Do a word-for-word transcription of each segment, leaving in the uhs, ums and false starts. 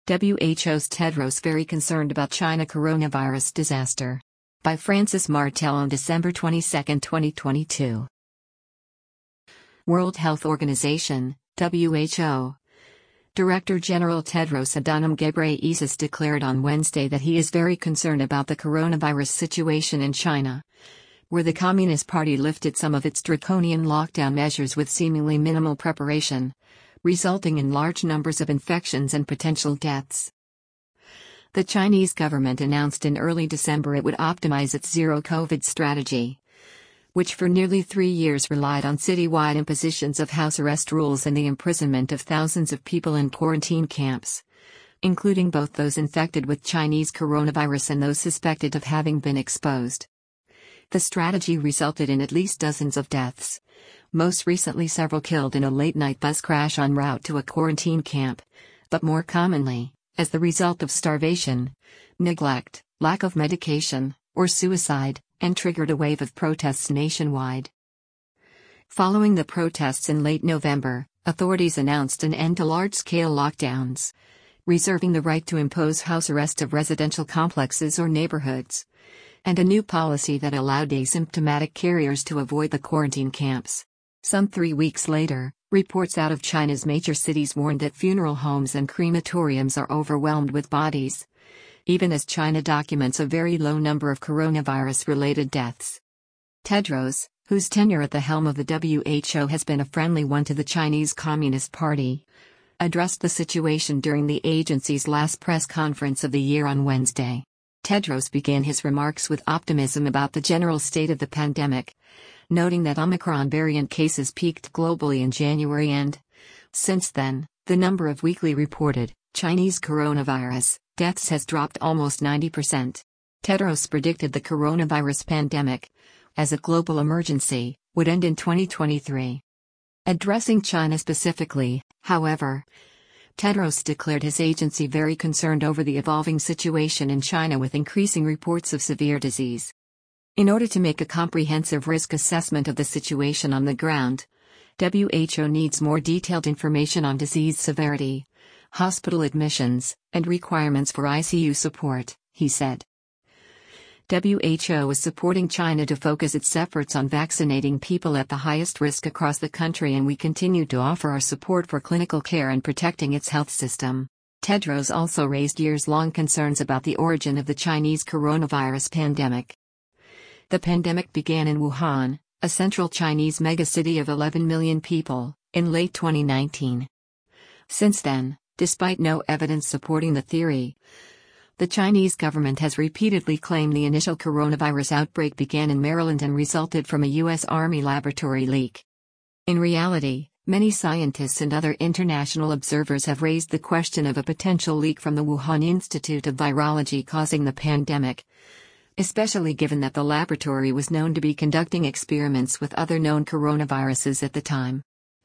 W H O's Tedros very concerned about China coronavirus disaster. By Francis Martel on December twenty-second, twenty twenty-two. World Health Organization, W H O. Director General Tedros Adhanom Ghebreyesus declared on Wednesday that he is very concerned about the coronavirus situation in China, where the Communist Party lifted some of its draconian lockdown measures with seemingly minimal preparation, resulting in large numbers of infections and potential deaths. The Chinese government announced in early December it would optimize its zero-COVID strategy, which for nearly three years relied on citywide impositions of house arrest rules and the imprisonment of thousands of people in quarantine camps, including both those infected with Chinese coronavirus and those suspected of having been exposed. The strategy resulted in at least dozens of deaths, most recently several killed in a late-night bus crash en route to a quarantine camp, but more commonly, as the result of starvation, neglect, lack of medication, or suicide, and triggered a wave of protests nationwide. Following the protests in late November, authorities announced an end to large-scale lockdowns, reserving the right to impose house arrest of residential complexes or neighborhoods, and a new policy that allowed asymptomatic carriers to avoid the quarantine camps. Some three weeks later, reports out of China's major cities warned that funeral homes and crematoriums are overwhelmed with bodies, even as China documents a very low number of coronavirus-related deaths. Tedros, whose tenure at the helm of the W H O has been a friendly one to the Chinese Communist Party, addressed the situation during the agency's last press conference of the year on Wednesday. Tedros began his remarks with optimism about the general state of the pandemic, noting that Omicron variant cases peaked globally in January and, since then, the number of weekly reported Chinese coronavirus deaths has dropped almost ninety percent. Tedros predicted the coronavirus pandemic, as a global emergency, would end in twenty twenty-three. Addressing China specifically, however, Tedros declared his agency very concerned over the evolving situation in China with increasing reports of severe disease. In order to make a comprehensive risk assessment of the situation on the ground, W H O needs more detailed information on disease severity, hospital admissions, and requirements for I C U support, he said. W H O is supporting China to focus its efforts on vaccinating people at the highest risk across the country, and we continue to offer our support for clinical care and protecting its health system. Tedros also raised years-long concerns about the origin of the Chinese coronavirus pandemic. The pandemic began in Wuhan, a central Chinese megacity of eleven million people, in late twenty nineteen. Since then, despite no evidence supporting the theory, the Chinese government has repeatedly claimed the initial coronavirus outbreak began in Maryland and resulted from a U S Army laboratory leak. In reality, many scientists and other international observers have raised the question of a potential leak from the Wuhan Institute of Virology causing the pandemic, especially given that the laboratory was known to be conducting experiments with other known coronaviruses at the time.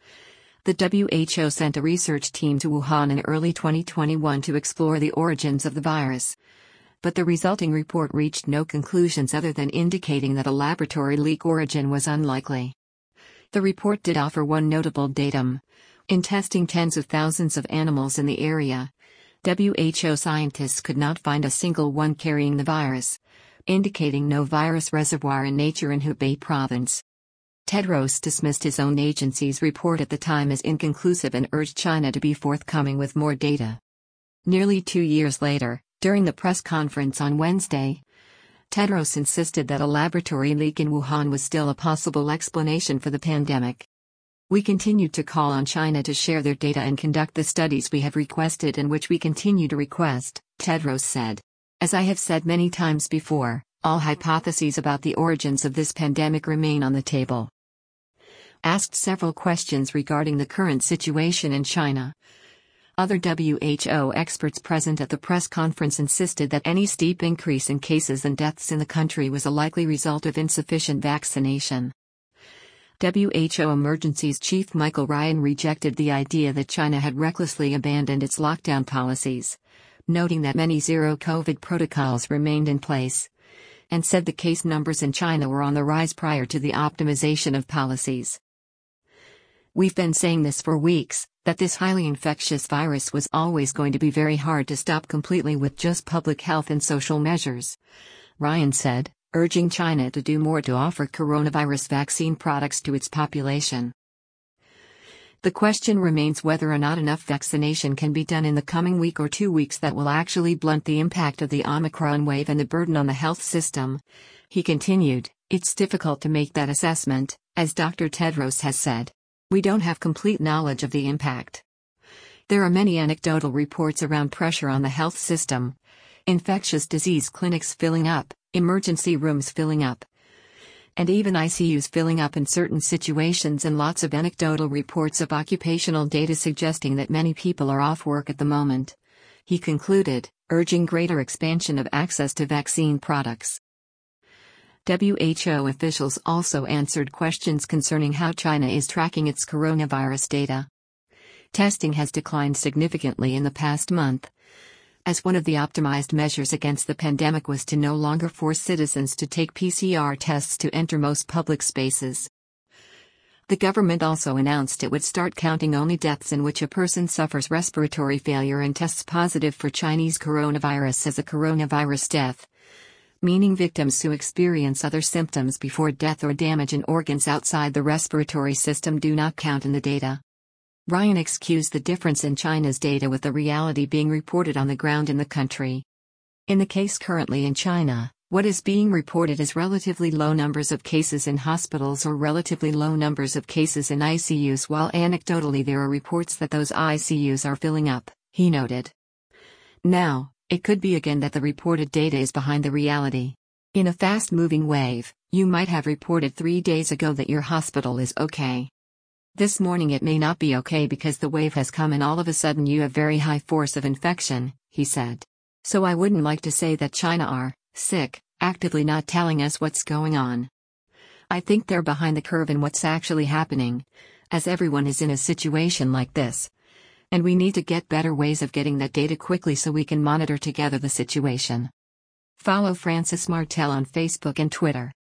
The W H O sent a research team to Wuhan in early twenty twenty-one to explore the origins of the virus, but the resulting report reached no conclusions other than indicating that a laboratory leak origin was unlikely. The report did offer one notable datum. In testing tens of thousands of animals in the area, W H O scientists could not find a single one carrying the virus, indicating no virus reservoir in nature in Hubei province. Tedros dismissed his own agency's report at the time as inconclusive and urged China to be forthcoming with more data. Nearly two years later, during the press conference on Wednesday, Tedros insisted that a laboratory leak in Wuhan was still a possible explanation for the pandemic. We continue to call on China to share their data and conduct the studies we have requested and which we continue to request, Tedros said. As I have said many times before, all hypotheses about the origins of this pandemic remain on the table. Asked several questions regarding the current situation in China, other W H O experts present at the press conference insisted that any steep increase in cases and deaths in the country was a likely result of insufficient vaccination. W H O Emergencies Chief Michael Ryan rejected the idea that China had recklessly abandoned its lockdown policies, noting that many zero-COVID protocols remained in place, and said the case numbers in China were on the rise prior to the optimization of policies. We've been saying this for weeks, that this highly infectious virus was always going to be very hard to stop completely with just public health and social measures. Ryan said, urging China to do more to offer coronavirus vaccine products to its population. The question remains whether or not enough vaccination can be done in the coming week or two weeks that will actually blunt the impact of the Omicron wave and the burden on the health system. He continued, it's difficult to make that assessment, as Doctor Tedros has said. We don't have complete knowledge of the impact. There are many anecdotal reports around pressure on the health system. Infectious disease clinics filling up, emergency rooms filling up, and even I C Us filling up in certain situations, and lots of anecdotal reports of occupational data suggesting that many people are off work at the moment. He concluded, urging greater expansion of access to vaccine products. W H O officials also answered questions concerning how China is tracking its coronavirus data. Testing has declined significantly in the past month, as one of the optimized measures against the pandemic was to no longer force citizens to take P C R tests to enter most public spaces. The government also announced it would start counting only deaths in which a person suffers respiratory failure and tests positive for Chinese coronavirus as a coronavirus death, meaning victims who experience other symptoms before death or damage in organs outside the respiratory system do not count in the data. Ryan excused the difference in China's data with the reality being reported on the ground in the country. In the case currently in China, what is being reported is relatively low numbers of cases in hospitals or relatively low numbers of cases in I C Us, while anecdotally there are reports that those I C Us are filling up, he noted. Now, it could be again that the reported data is behind the reality. In a fast-moving wave, you might have reported three days ago that your hospital is okay. This morning it may not be okay because the wave has come and all of a sudden you have very high force of infection, he said. So I wouldn't like to say that China are sick, actively not telling us what's going on. I think they're behind the curve in what's actually happening, as everyone is in a situation like this. And we need to get better ways of getting that data quickly so we can monitor together the situation. Follow Francis Martel on Facebook and Twitter.